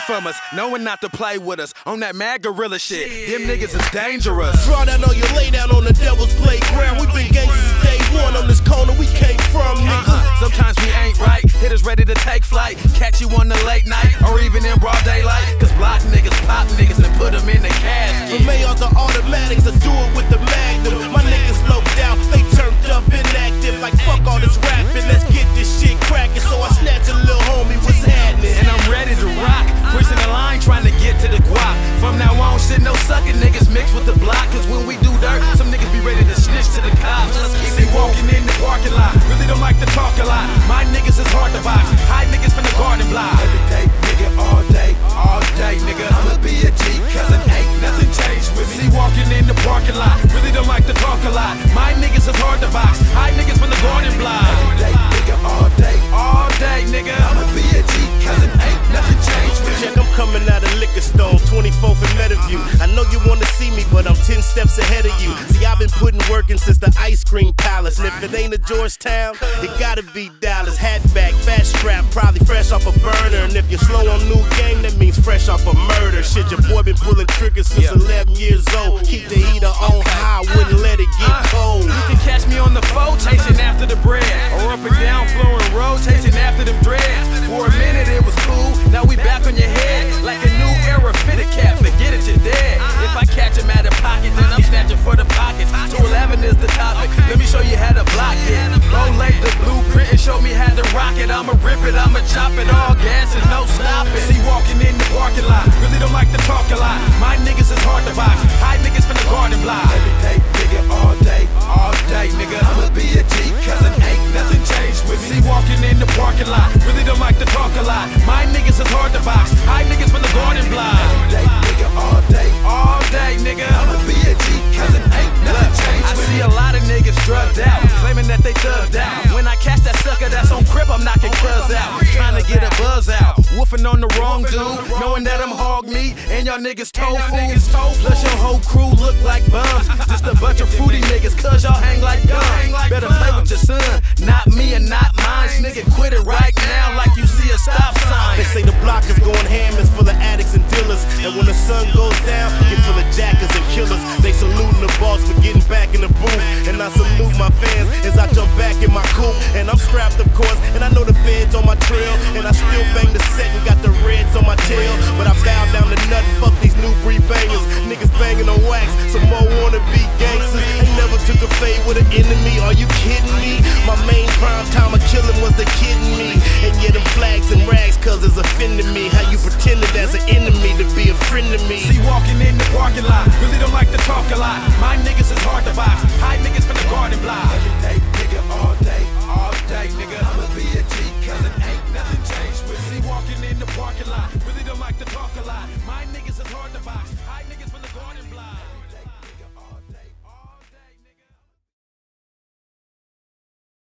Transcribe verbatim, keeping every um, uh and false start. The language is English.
from us, knowing not to play with us. On that mad gorilla shit, them niggas is dangerous. Draw down on your lay down on the devil's playground. We been gangsters since day one on this corner we came from, nigga. Uh-uh. Sometimes we ain't right, hitters ready to take flight. Catch you on the late night, or even in broad daylight. Cause block niggas, pop niggas, and put them in the casket. From A Rs to automatics, I do it with the Magnum. My niggas low down, they turned up inactive. Like fuck all this rapping, let's get this shit cracking. So I snatch a little homie, what's happening? And I'm ready to rock, pushing the line, trying to get to the guap. From now on, shit, no sucking niggas mixed with the block. Cause when we do dirt, some niggas be ready to snitch to the cops. See, walking in the parking lot, really don't like to talk a lot. My niggas is hard to box, high niggas from the garden block. Every day, nigga, all day, all day, nigga. I'ma be a G, cause it ain't nothing changed with me. See, walking in the parking lot, really don't like to talk a lot. My niggas is hard to box, high niggas from the garden block. Every day, nigga, all day, all day, nigga. I'ma be a G, cause it ain't nothing changed with me. Check, I'm coming out of Liquor Stone, twenty-fourth and Meadowview. I know you wanna see me, but I'm ten steps ahead of you. See, I've been putting work in since the ice cream palace. And if it ain't a Georgetown, it gotta be Dallas. Hat back, fast strap, probably fresh off a burner. And if you're slow on new game, that means fresh off a murder. Shit, your boy been pulling triggers since yeah. eleven years old. Keep the heater on high, wouldn't let it get cold. You can catch me on the phone chasing after the bread, or up and down flowing road chasing after them dreads. For a minute it was cool, now we back on your head like a new era fitted cap. Forget it, you're dead. If I catch him out of pocket, then I'm snatching for the pockets. two eleven is the topic. Let me show you how to block it. Low late the blueprint and show me how to rock it. I'ma rip it, I'ma chop it, all gas and no stopping. See, walking in the parking lot, really don't like to talk a lot. My niggas is hard to box, high niggas from the garden block. Every day, nigga, all day, all day, nigga. I'ma be a G, cause it ain't nothing changed with me. See, walking in the parking lot, really don't like to talk a lot. My niggas is hard to box, high niggas from the garden block. Every day, nigga, all day, all day, nigga. I'ma be a G, cause it ain't nothing changed with me. I see a lot of niggas drugged out, claiming that they thugged out. When I catch that sucker that's on crib, I'm knocking cuz out. Trying to get a buzz out, woofing on the wrong dude, knowing that I'm hog meat and y'all niggas tofu. Plus your whole crew look like bums, just a bunch of fruity niggas, cuz y'all hang like gum. Better play with your son, not me and not mine. Nigga, quit it right now like you see a stop sign. They say the block is going ham, it's full of addicts and dealers. And when the sun goes down, get full of jackers and killers. They saluting the boss for getting back in the booth, and I salute my fans as I jump back in my coupe. And I'm strapped of course, and I know the feds on my trail. And I still bang the set and got the reds on my tail. But I bow down to nothing, fuck these new breed bangers. Niggas banging on wax, some more wanna be gangsters. Ain't never took a fade with an enemy, are you kidding me? My main prime time of killing was the kidding me. And yeah, them flags and rags cuz it's offending me. How you pretended as an enemy to be a friend to me. See, walking in the parking lot,